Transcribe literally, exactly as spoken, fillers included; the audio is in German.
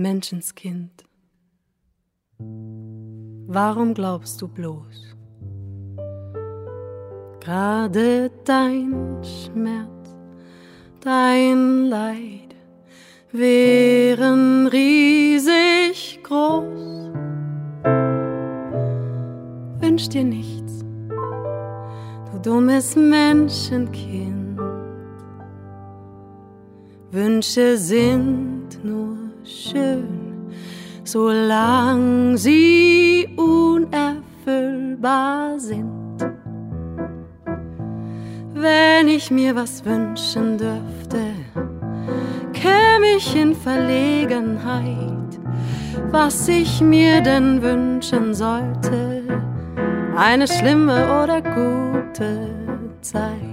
Menschenskind, warum glaubst du bloß, gerade dein Schmerz, dein Leid wären riesig groß? Wünsch dir nichts, du dummes Menschenkind. Wünsche sind nur schön, solang sie unerfüllbar sind. Wenn ich mir was wünschen dürfte, käme ich in Verlegenheit, was ich mir denn wünschen sollte, eine schlimme oder gute Zeit.